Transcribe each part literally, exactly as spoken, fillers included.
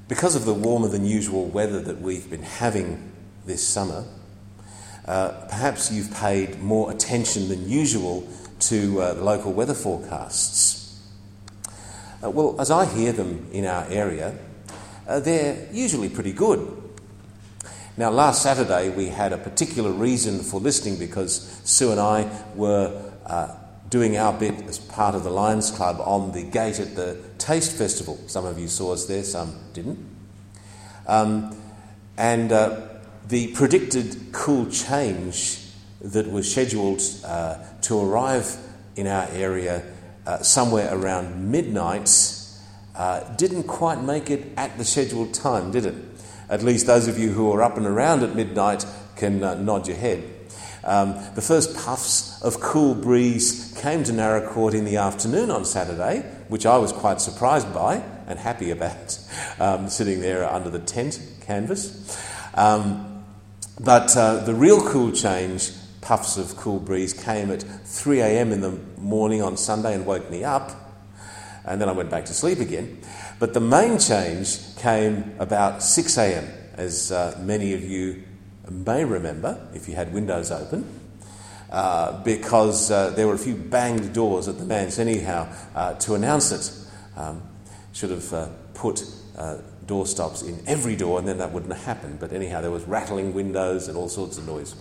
Because of the warmer than usual weather that we've been having this summer, uh, perhaps you've paid more attention than usual to uh, the local weather forecasts. Uh, well, as I hear them in our area, uh, they're usually pretty good. Now, last Saturday we had a particular reason for listening because Sue and I were uh, doing our bit as part of the Lions Club on the gate at the Taste Festival. Some of you saw us there, some didn't. Um, and uh, the predicted cool change that was scheduled uh, to arrive in our area uh, somewhere around midnight uh, didn't quite make it at the scheduled time, did it? At least those of you who are up and around at midnight can uh, nod your head. Um, the first puffs of cool breeze came to Naracoorte in the afternoon on Saturday, which I was quite surprised by and happy about, um, sitting there under the tent canvas. Um, but uh, the real cool change, puffs of cool breeze, came at three a.m. in the morning on Sunday and woke me up, and then I went back to sleep again. But the main change came about six a.m, as uh, many of you may remember, if you had windows open, uh, because uh, there were a few banged doors at the manse anyhow uh, to announce it. Um, should have uh, put uh, door stops in every door and then that wouldn't have happened. But anyhow, there was rattling windows and all sorts of noise.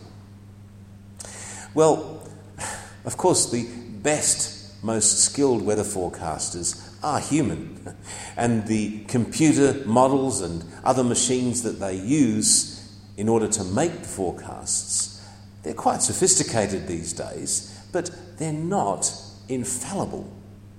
Well, of course, the best, most skilled weather forecasters are human. And the computer models and other machines that they use in order to make the forecasts, they're quite sophisticated these days, but they're not infallible.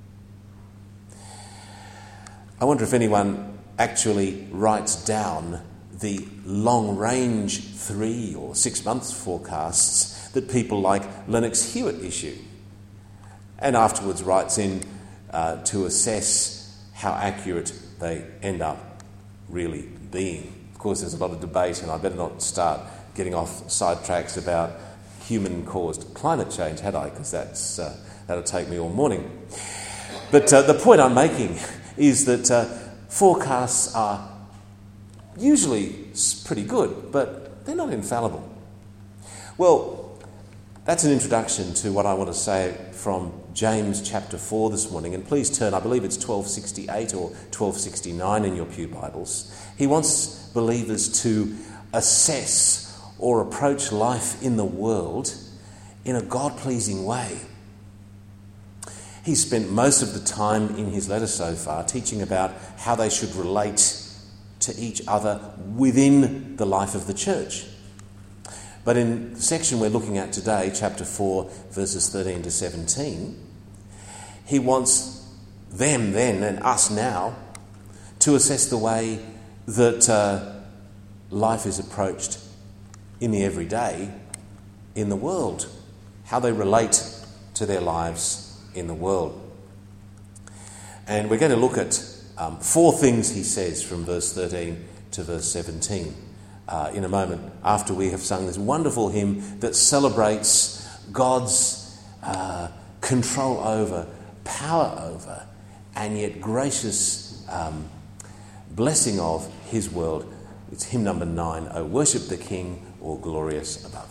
I wonder if anyone actually writes down the long-range three or six months forecasts that people like Lennox Hewitt issue, and afterwards writes in uh, to assess how accurate they end up really being. Of course, there's a lot of debate, and I better not start getting off sidetracks about human-caused climate change, had I? Because that's uh, that'll take me all morning. But uh, the point I'm making is that uh, forecasts are usually pretty good, but they're not infallible. Well, that's an introduction to what I want to say from James chapter four this morning. And please turn, I believe it's twelve sixty-eight or twelve sixty-nine in your pew Bibles. He wants believers to assess or approach life in the world in a God-pleasing way. He spent most of the time in his letter so far teaching about how they should relate to each other within the life of the church. But in the section we're looking at today, chapter four, verses thirteen to seventeen, he wants them then and us now to assess the way that uh, life is approached in the everyday in the world, how they relate to their lives in the world. And we're going to look at um, four things he says from verse thirteen to verse seventeen uh, in a moment, after we have sung this wonderful hymn that celebrates God's uh, control over, power over, and yet gracious um, blessing of his world. It's hymn number nine, O Worship the King, all glorious above.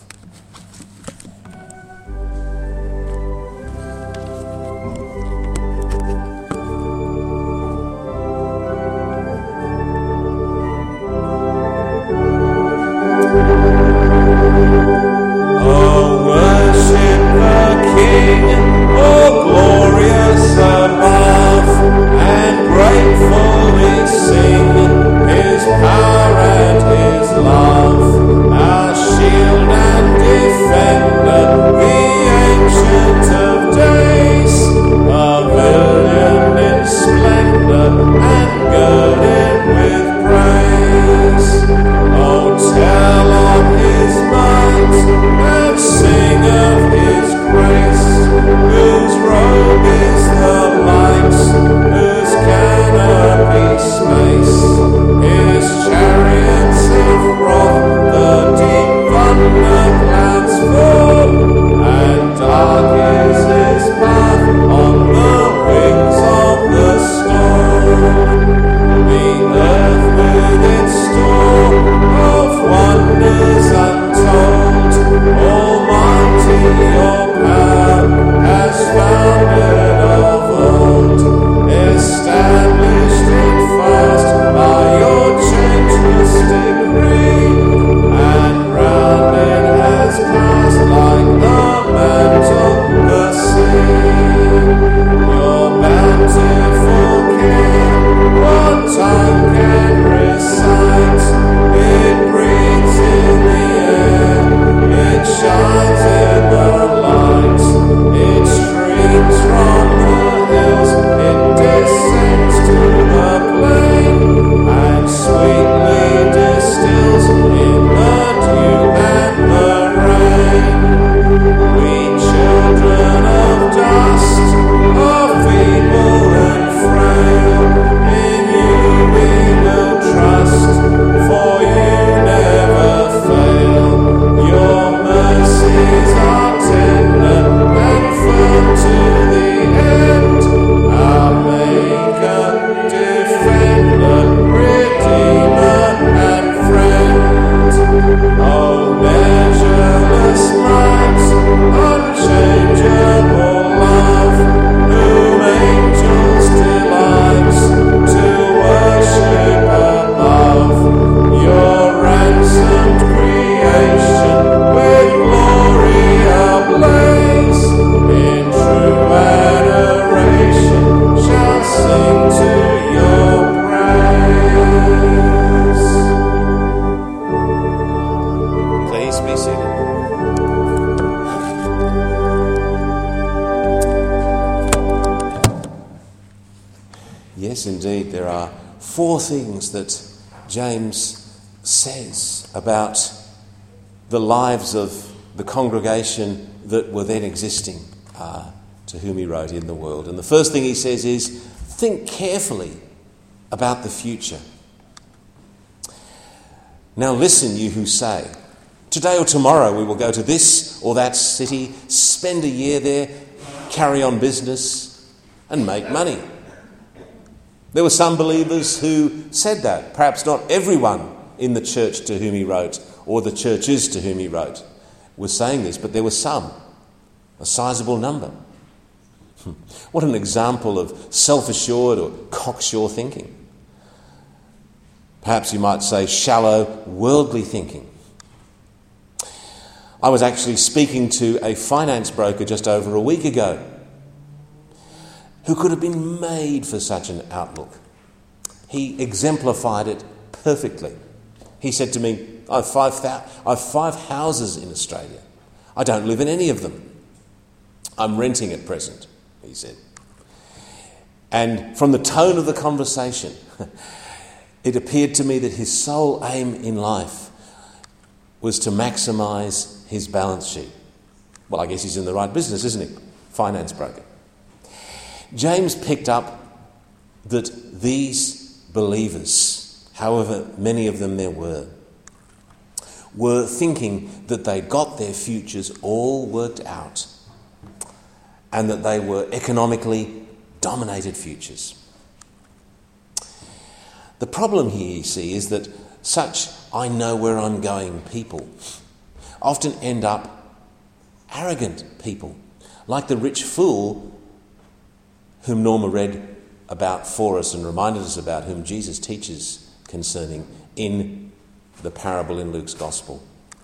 On the wings of the storm. read, there are four things that James says about the lives of the congregation that were then existing, uh, to whom he wrote in the world. And the first thing he says is, think carefully about the future. Now listen, you who say, today or tomorrow we will go to this or that city, spend a year there, carry on business and make money. There were some believers who said that. Perhaps not everyone in the church to whom he wrote, or the churches to whom he wrote, was saying this, but there were some, a sizable number. What an example of self-assured or cocksure thinking. Perhaps you might say shallow, worldly thinking. I was actually speaking to a finance broker just over a week ago who could have been made for such an outlook. He exemplified it perfectly. He said to me, I have five, thou- I have five houses in Australia. I don't live in any of them. I'm renting at present, he said. And from the tone of the conversation, it appeared to me that his sole aim in life was to maximise his balance sheet. Well, I guess he's in the right business, isn't he? Finance broker. James picked up that these believers, however many of them there were, were thinking that they got their futures all worked out and that they were economically dominated futures. The problem here, you see, is that such I know where I'm going people often end up arrogant people, like the rich fool whom Norma read about for us and reminded us about, whom Jesus teaches concerning in the parable in Luke's Gospel.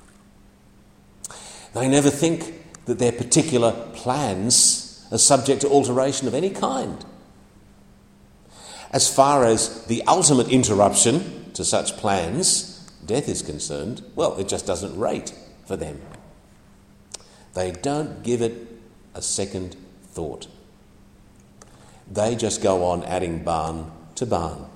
They never think that their particular plans are subject to alteration of any kind. As far as the ultimate interruption to such plans, death, is concerned, well, it just doesn't rate for them. They don't give it a second thought. They just go on adding barn to barn.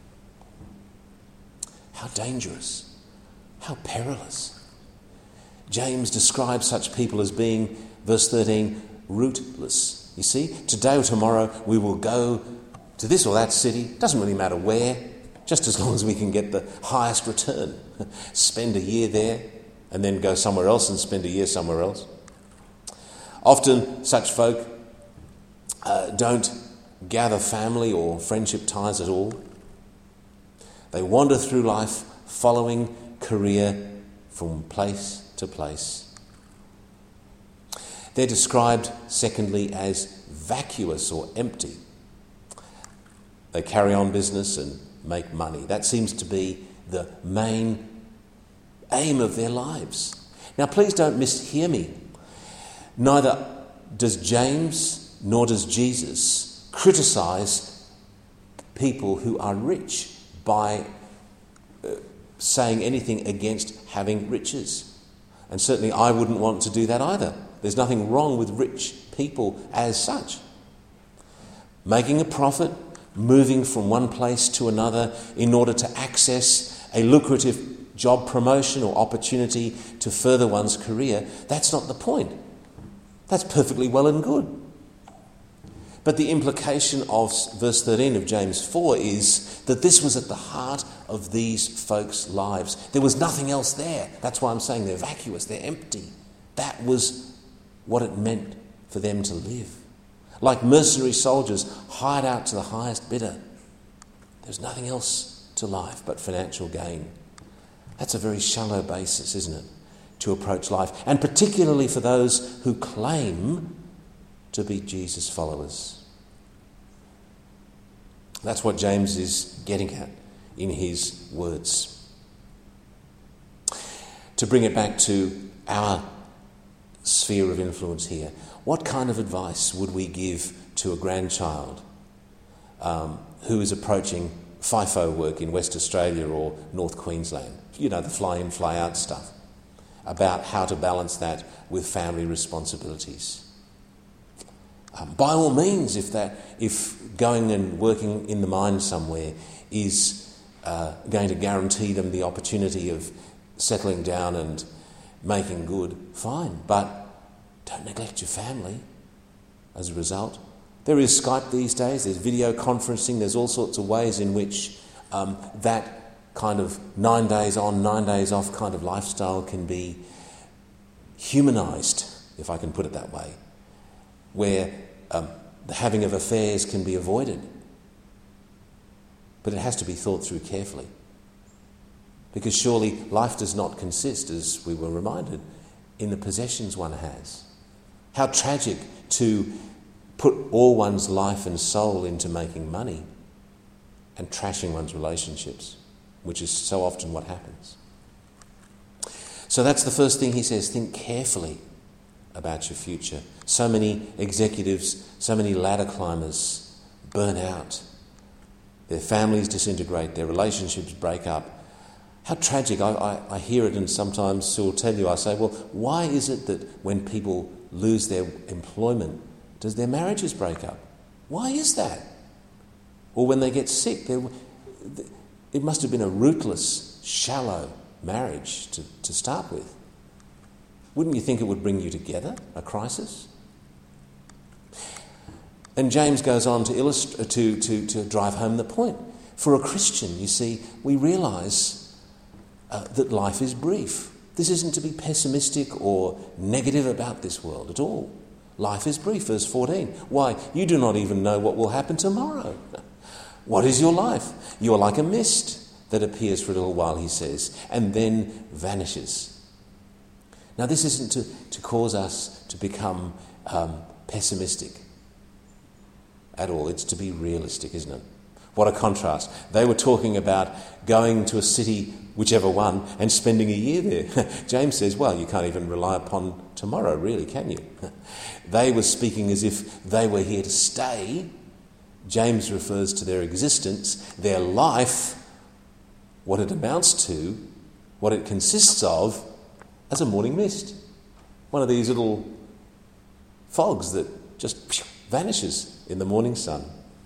How dangerous, how perilous. James describes such people as being, verse thirteen, rootless. You see, today or tomorrow we will go to this or that city, doesn't really matter where, just as long as we can get the highest return. Spend a year there and then go somewhere else and spend a year somewhere else. Often such folk uh, don't gather family or friendship ties at all. They wander through life following career from place to place. They're described, secondly, as vacuous or empty. They carry on business and make money. That seems to be the main aim of their lives. Now, please don't mishear me. Neither does James nor does Jesus criticise people who are rich by uh, saying anything against having riches. And certainly I wouldn't want to do that either. There's nothing wrong with rich people as such. Making a profit, moving from one place to another in order to access a lucrative job promotion or opportunity to further one's career, that's not the point. That's perfectly well and good. But the implication of verse thirteen of James four is that this was at the heart of these folks' lives. There was nothing else there. That's why I'm saying they're vacuous, they're empty. That was what it meant for them to live. Like mercenary soldiers hired out to the highest bidder. There's nothing else to life but financial gain. That's a very shallow basis, isn't it, to approach life, and particularly for those who claim to be Jesus followers. That's what James is getting at in his words. To bring it back to our sphere of influence here, what kind of advice would we give to a grandchild um, who is approaching FIFO work in West Australia or North Queensland? You know, the fly-in, fly-out stuff, about how to balance that with family responsibilities. Um, by all means, if that, if going and working in the mine somewhere is uh, going to guarantee them the opportunity of settling down and making good, fine. But don't neglect your family as a result. There is Skype these days, there's video conferencing, there's all sorts of ways in which um, that kind of nine days on, nine days off kind of lifestyle can be humanised, if I can put it that way, where um, the having of affairs can be avoided. But it has to be thought through carefully. Because surely life does not consist, as we were reminded, in the possessions one has. How tragic to put all one's life and soul into making money and trashing one's relationships, which is so often what happens. So that's the first thing he says, think carefully about your future. So many executives, so many ladder climbers burn out. Their families disintegrate, their relationships break up. How tragic. I, I, I hear it, and sometimes Sue will tell you, I say, well, why is it that when people lose their employment, does their marriages break up? Why is that? Or when they get sick, it must have been a rootless, shallow marriage to, to start with. Wouldn't you think it would bring you together, a crisis? And James goes on to illustrate, to, to, to drive home the point. For a Christian, you see, we realise uh, that life is brief. This isn't to be pessimistic or negative about this world at all. Life is brief, verse fourteen. Why? You do not even know what will happen tomorrow. What is your life? You are like a mist that appears for a little while, he says, and then vanishes. Now, this isn't to, to cause us to become um, pessimistic at all. It's to be realistic, isn't it? What a contrast. They were talking about going to a city, whichever one, and spending a year there. James says, well, you can't even rely upon tomorrow, really, can you? They were speaking as if they were here to stay. James refers to their existence, their life, what it amounts to, what it consists of, as a morning mist. One of these little fogs that just vanishes in the morning sun.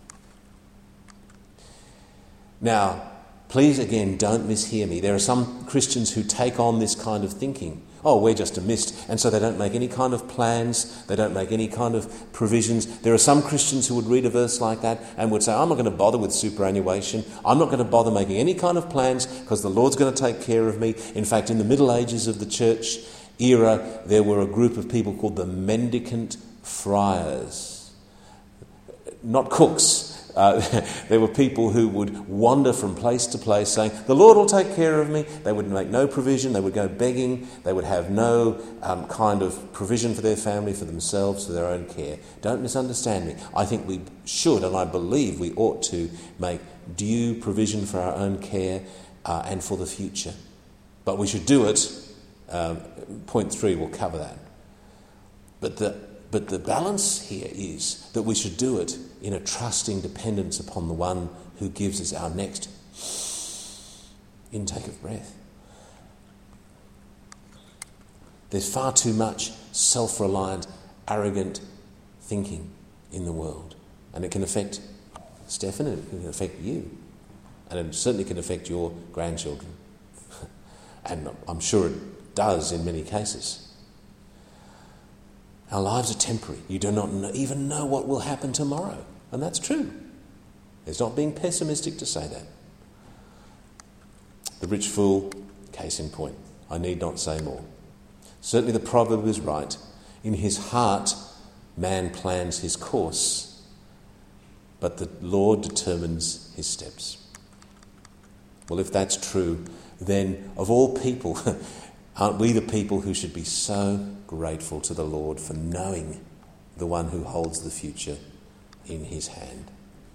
Now, please again, don't mishear me. There are some Christians who take on this kind of thinking. Oh, we're just a mist. And so they don't make any kind of plans. They don't make any kind of provisions. There are some Christians who would read a verse like that and would say, I'm not going to bother with superannuation. I'm not going to bother making any kind of plans because the Lord's going to take care of me. In fact, in the Middle Ages of the church era, there were a group of people called the mendicant friars. Not cooks. Uh, there were people who would wander from place to place saying, the Lord will take care of me. They would make no provision. They would go begging. They would have no um, kind of provision for their family, for themselves, for their own care. Don't misunderstand me. I think we should, and I believe we ought to, make due provision for our own care uh, and for the future. But we should do it. Um, point three will cover that. But the But the balance here is that we should do it in a trusting dependence upon the one who gives us our next intake of breath. There's far too much self-reliant, arrogant thinking in the world. And it can affect Stefan, and it can affect you. And it certainly can affect your grandchildren. And I'm sure it does in many cases. Our lives are temporary. You do not know, even know what will happen tomorrow. And that's true. It's not being pessimistic to say that. The rich fool, case in point. I need not say more. Certainly the proverb is right. In his heart, man plans his course, but the Lord determines his steps. Well, if that's true, then of all people, aren't we the people who should be so grateful to the Lord for knowing the one who holds the future in his hand?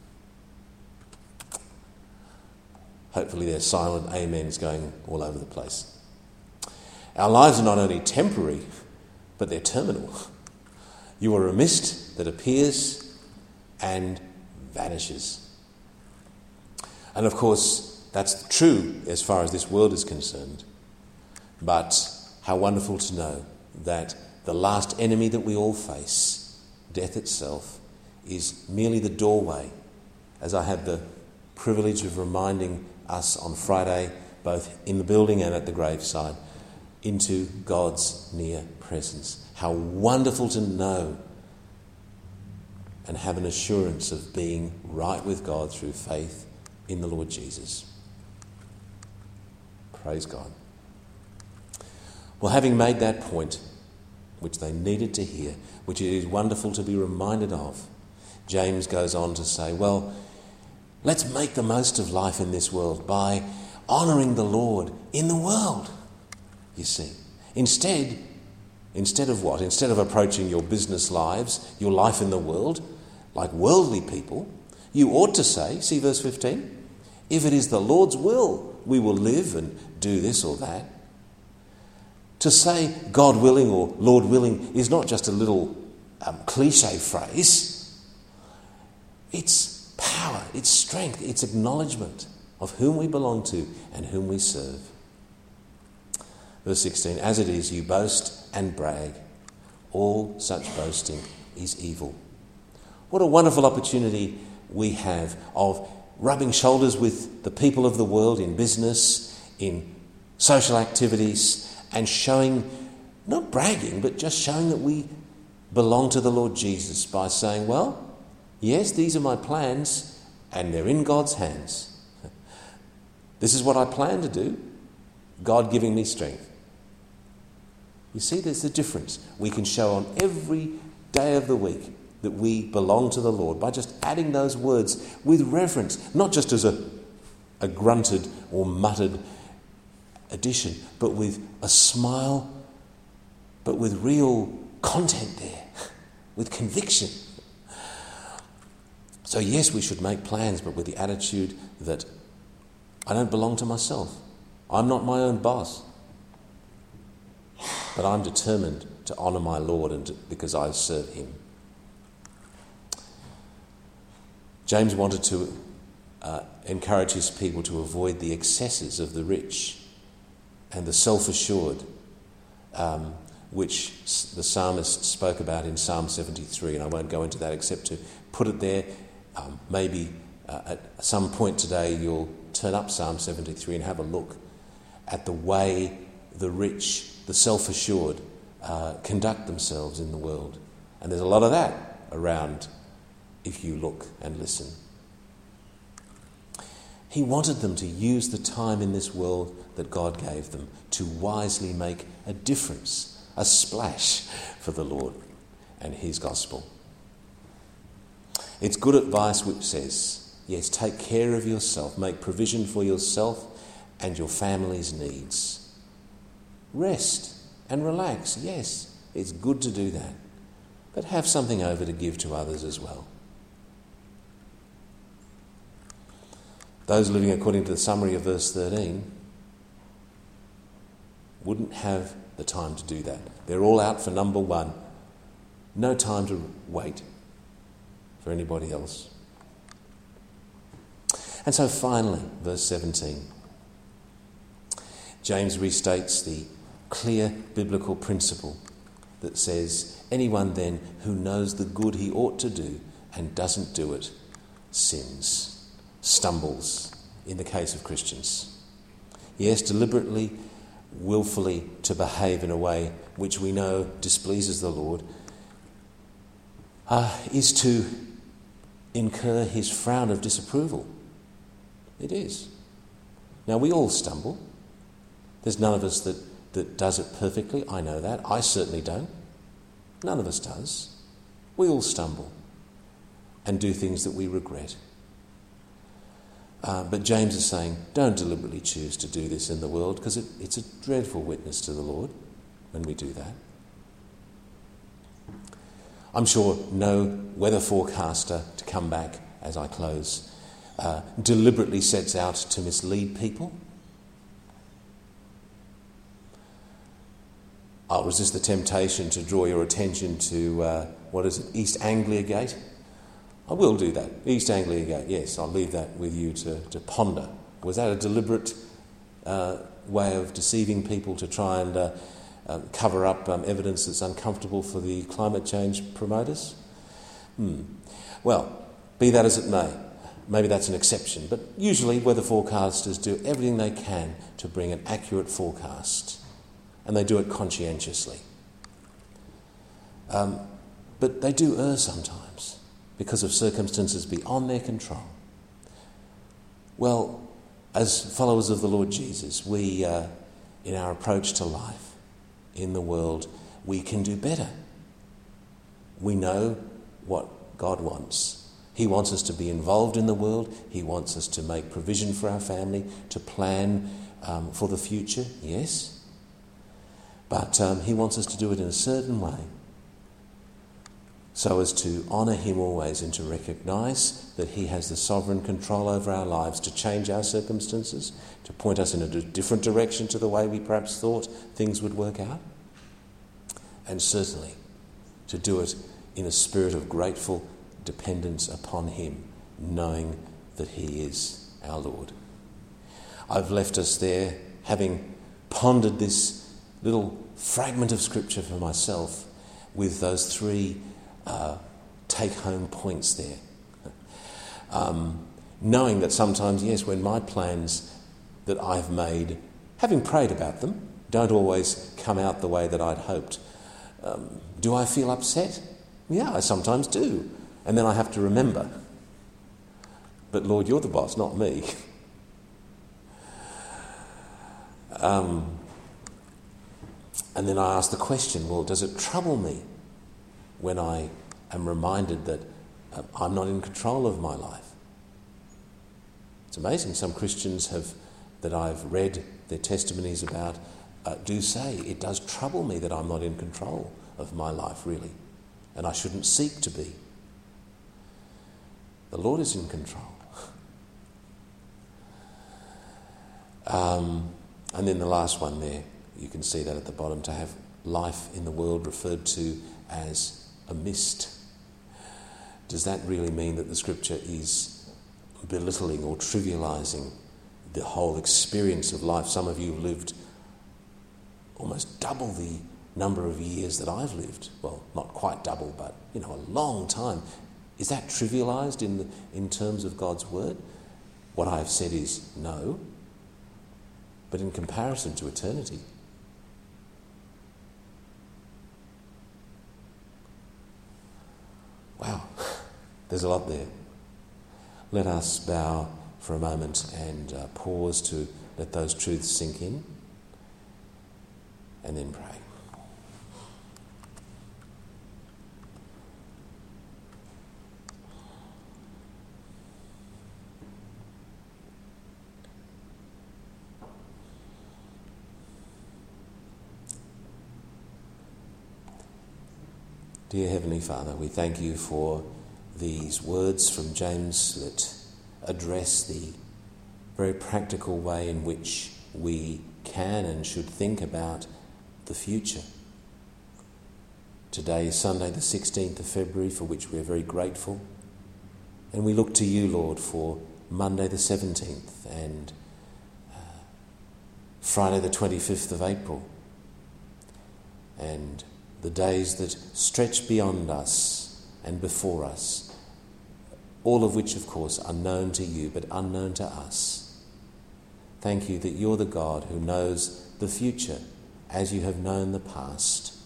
Hopefully there's silent amens going all over the place. Our lives are not only temporary, but they're terminal. You are a mist that appears and vanishes. And of course, that's true as far as this world is concerned. But how wonderful to know that the last enemy that we all face death itself, is merely the doorway, as I had the privilege of reminding us on Friday, both in the building and at the graveside, into God's near presence. How wonderful to know and have an assurance of being right with God through faith in the Lord Jesus. Praise God. Well, having made that point, which they needed to hear, which it is wonderful to be reminded of, James goes on to say, well, let's make the most of life in this world by honouring the Lord in the world, you see. Instead, instead of what? Instead of approaching your business lives, your life in the world, like worldly people, you ought to say, see verse fifteen, if it is the Lord's will, we will live and do this or that. To say God willing or Lord willing is not just a little um, cliche phrase. It's power, it's strength, it's acknowledgement of whom we belong to and whom we serve. Verse sixteen, as it is, you boast and brag. All such boasting is evil. What a wonderful opportunity we have of rubbing shoulders with the people of the world in business, in social activities, and showing, not bragging, but just showing that we belong to the Lord Jesus by saying, well, yes, these are my plans, and they're in God's hands. This is what I plan to do, God giving me strength. You see, there's a difference. We can show on every day of the week that we belong to the Lord by just adding those words with reverence, not just as a, a grunted or muttered addition, but with a smile, but with real content there, with conviction. So yes, we should make plans, but with the attitude that I don't belong to myself. I'm not my own boss. But I'm determined to honour my Lord and to, because I serve him. James wanted to uh, encourage his people to avoid the excesses of the rich and the self-assured, um, which the psalmist spoke about in Psalm seventy-three, and I won't go into that except to put it there. Um, maybe uh, at some point today you'll turn up Psalm seventy-three and have a look at the way the rich, the self-assured, uh, conduct themselves in the world. And there's a lot of that around if you look and listen. He wanted them to use the time in this world that God gave them to wisely make a difference, a splash for the Lord and his gospel. It's good advice which says, yes, take care of yourself, make provision for yourself and your family's needs. Rest and relax, yes, it's good to do that, but have something over to give to others as well. Those living according to the summary of verse thirteen wouldn't have the time to do that. They're all out for number one. No time to wait for anybody else. And so finally, verse seventeen, James restates the clear biblical principle that says, anyone then who knows the good he ought to do and doesn't do it sins, stumbles in the case of Christians. Yes, deliberately, willfully to behave in a way which we know displeases the Lord uh, is to incur his frown of disapproval. It is. Now, we all stumble. There's none of us that, that does it perfectly. I know that. I certainly don't. None of us does. We all stumble and do things that we regret. Uh, but James is saying, don't deliberately choose to do this in the world, because it, it's a dreadful witness to the Lord when we do that. I'm sure no weather forecaster, to come back as I close, uh, deliberately sets out to mislead people. I'll resist the temptation to draw your attention to, uh, what is it, East Anglia Gate. I will do that. East Anglia Gate, yes, I'll leave that with you to, to ponder. Was that a deliberate uh, way of deceiving people to try and uh, uh, cover up um, evidence that's uncomfortable for the climate change promoters? Hmm. Well, be that as it may, maybe that's an exception, but usually weather forecasters do everything they can to bring an accurate forecast, and they do it conscientiously. Um, but they do err sometimes because of circumstances beyond their control. Well, as followers of the Lord Jesus, we, uh, in our approach to life in the world, we can do better. We know what God wants. He wants us to be involved in the world. He wants us to make provision for our family, to plan um, for the future, yes. But um, he wants us to do it in a certain way, so as to honour him always and to recognise that he has the sovereign control over our lives, to change our circumstances, to point us in a different direction to the way we perhaps thought things would work out, and certainly to do it in a spirit of grateful dependence upon him, knowing that he is our Lord. I've left us there, having pondered this little fragment of scripture for myself, with those three uh, take-home points there. Um, knowing that sometimes, yes, when my plans that I've made, having prayed about them, don't always come out the way that I'd hoped. Um, do I feel upset? Yeah, I sometimes do. And then I have to remember, but Lord, you're the boss, not me. um, and then I ask the question, well, does it trouble me when I am reminded that uh, I'm not in control of my life? It's amazing. Some Christians have, that I've read their testimonies about, uh, do say, it does trouble me that I'm not in control of my life, really, and I shouldn't seek to be. The Lord is in control. Um, and then the last one there, you can see that at the bottom, to have life in the world referred to as a mist. Does that really mean that the scripture is belittling or trivialising the whole experience of life? Some of you have lived almost double the number of years that I've lived. Well, not quite double, but, you know, a long time. Is that trivialised in the, in terms of God's word? What I have said is no. But in comparison to eternity, wow, there's a lot there. Let us bow for a moment and uh, pause to let those truths sink in, and then pray. Dear Heavenly Father, we thank you for these words from James that address the very practical way in which we can and should think about the future. Today is Sunday the sixteenth of February, for which we are very grateful. And we look to you, Lord, for Monday the seventeenth and uh, Friday the twenty-fifth of April, and the days that stretch beyond us and before us, all of which, of course, are known to you but unknown to us. Thank you that you're the God who knows the future as you have known the past,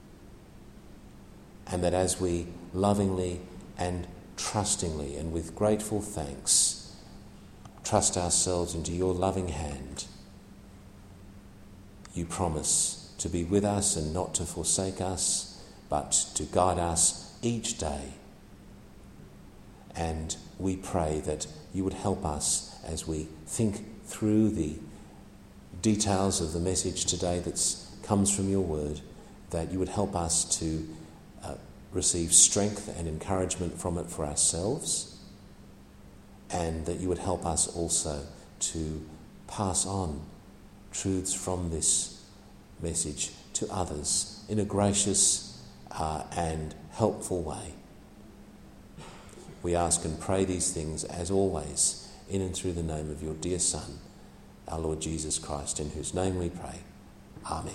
and that as we lovingly and trustingly and with grateful thanks trust ourselves into your loving hand, you promise to be with us and not to forsake us, but to guide us each day. And we pray that you would help us as we think through the details of the message today that comes from your word, that you would help us to uh, receive strength and encouragement from it for ourselves, and that you would help us also to pass on truths from this message to others in a gracious uh, and helpful way. We ask and pray these things, as always, in and through the name of your dear Son, our Lord Jesus Christ, in whose name we pray. Amen.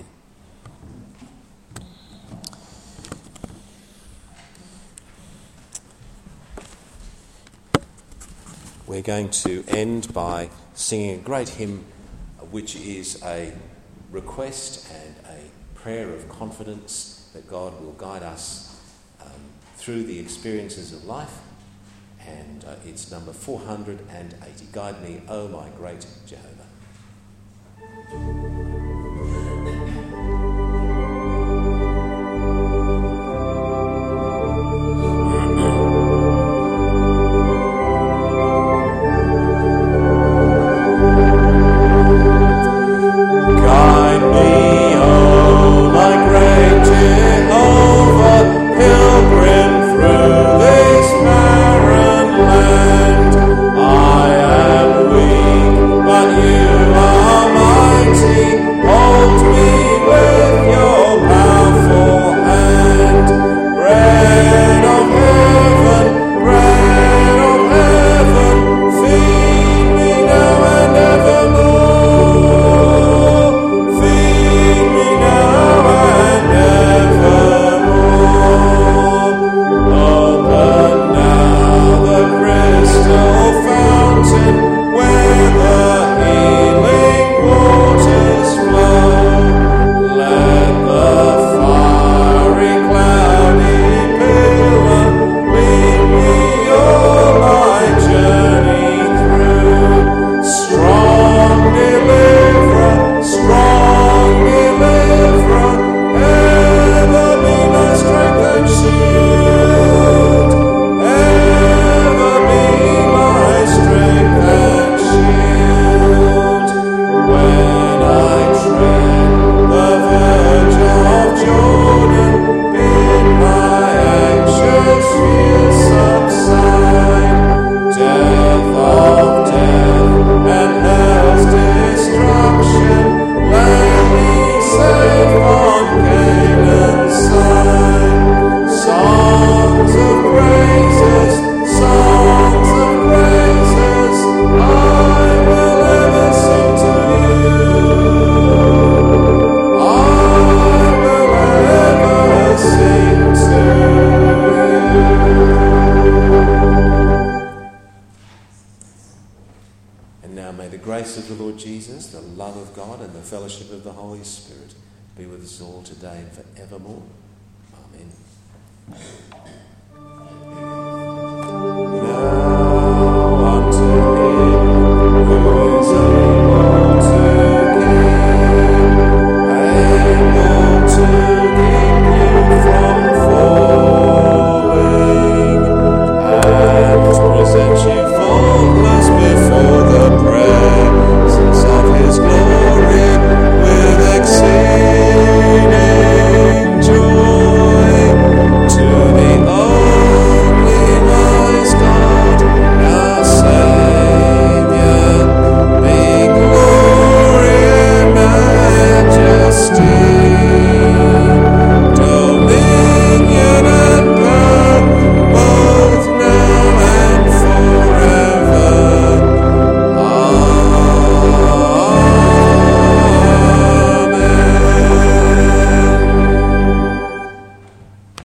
we're going to end by singing a great hymn, which is a request and a prayer of confidence that God will guide us um, through the experiences of life. And uh, it's number four hundred eighty. Guide me, O my great Jehovah. Fellowship of the Holy Spirit be with us all today and forevermore. Amen.